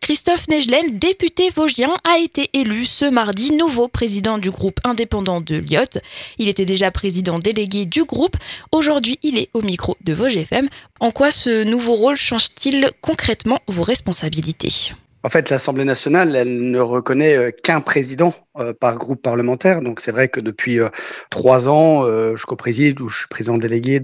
Christophe Negelen, député vosgien, a été élu ce mardi nouveau président du groupe indépendant de Lyotte. Il était déjà président délégué du groupe. Aujourd'hui, il est au micro de Vosges FM. En quoi ce nouveau rôle change-t-il concrètement vos responsabilités ? En fait, l'Assemblée nationale, elle ne reconnaît qu'un président par groupe parlementaire. Donc, c'est vrai que depuis 3 ans, je co-préside ou je suis président délégué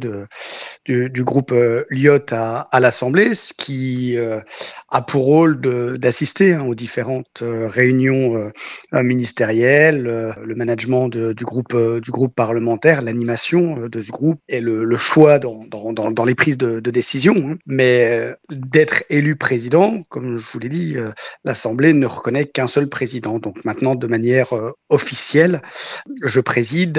du groupe Lyotte à l'Assemblée, ce qui a pour rôle d'assister aux différentes réunions ministérielles, le management du groupe parlementaire, l'animation de ce groupe et le choix dans les prises de décision. Mais d'être élu président, comme je vous l'ai dit, l'Assemblée ne reconnaît qu'un seul président. Donc maintenant, de manière officielle, je préside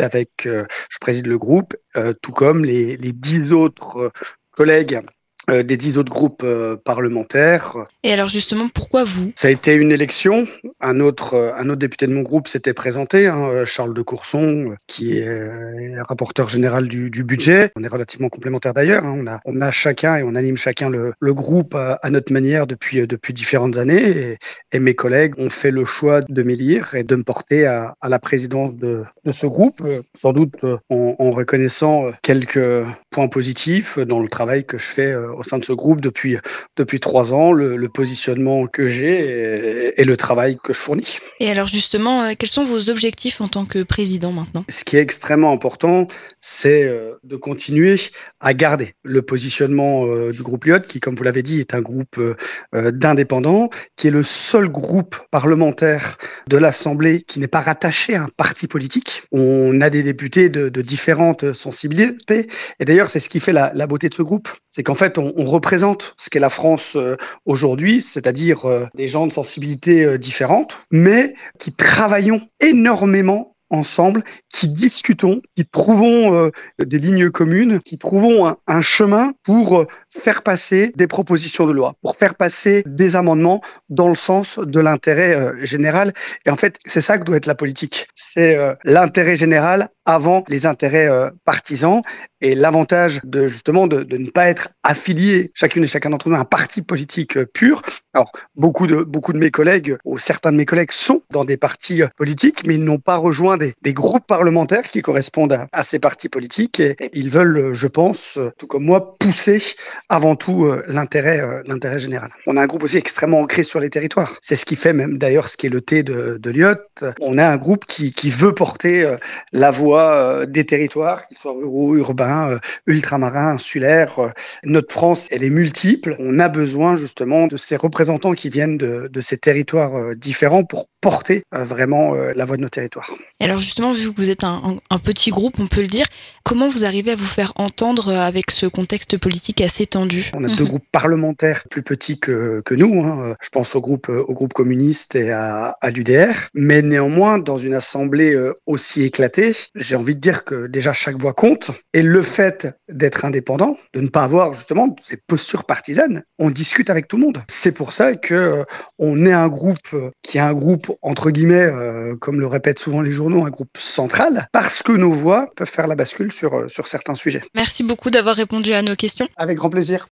le groupe, tout comme les 10 autres collègues des 10 autres groupes parlementaires. Et alors justement, pourquoi vous ? Ça a été une élection. Un autre député de mon groupe s'était présenté, Charles de Courson, qui est rapporteur général du budget. On est relativement complémentaires d'ailleurs. On a chacun et on anime chacun le groupe à notre manière depuis différentes années. Et mes collègues ont fait le choix de m'élire et de me porter à la présidence de ce groupe, sans doute en reconnaissant quelques points positifs dans le travail que je fais au sein de ce groupe depuis 3 ans, le positionnement que j'ai et le travail que je fournis. Et alors justement, quels sont vos objectifs en tant que président maintenant ? Ce qui est extrêmement important, c'est de continuer à garder le positionnement du groupe Lyotte, qui, comme vous l'avez dit, est un groupe d'indépendants, qui est le seul groupe parlementaire de l'Assemblée qui n'est pas rattaché à un parti politique. On a des députés de différentes sensibilités, et d'ailleurs, c'est ce qui fait la beauté de ce groupe. C'est qu'en fait, on représente ce qu'est la France aujourd'hui, c'est-à-dire des gens de sensibilités différentes, mais qui travaillons énormément ensemble, qui discutons, qui trouvons des lignes communes, qui trouvons un chemin pour faire passer des propositions de loi, pour faire passer des amendements dans le sens de l'intérêt général. Et en fait, c'est ça que doit être la politique. C'est l'intérêt général avant les intérêts partisans. Et l'avantage de ne pas être affilié, chacune et chacun d'entre nous, à un parti politique pur. Alors, beaucoup de mes collègues, ou certains de mes collègues sont dans des partis politiques, mais ils n'ont pas rejoint des groupes parlementaires qui correspondent à ces partis politiques. Et ils veulent, je pense, tout comme moi, pousser avant tout l'intérêt général. On a un groupe aussi extrêmement ancré sur les territoires. C'est ce qui fait même d'ailleurs ce qui est le thé de Lyotte. On a un groupe qui veut porter la voix des territoires, qu'ils soient ruraux, urbains, ultramarins, insulaires. Notre France, elle est multiple. On a besoin justement de ces représentants qui viennent de ces territoires différents pour porter vraiment la voix de nos territoires. Et alors justement, vu que vous êtes un petit groupe, on peut le dire, comment vous arrivez à vous faire entendre avec ce contexte politique assez tendu ? On a 2 groupes parlementaires plus petits que nous. Je pense au groupe communiste et à l'UDR. Mais néanmoins, dans une assemblée aussi éclatée, j'ai envie de dire que déjà chaque voix compte. Et le fait d'être indépendant, de ne pas avoir justement ces postures partisanes, on discute avec tout le monde. C'est pour ça que on est un groupe qui est un groupe entre guillemets, comme le répètent souvent les journaux, un groupe central, parce que nos voix peuvent faire la bascule sur certains sujets. Merci beaucoup d'avoir répondu à nos questions. Avec grand plaisir.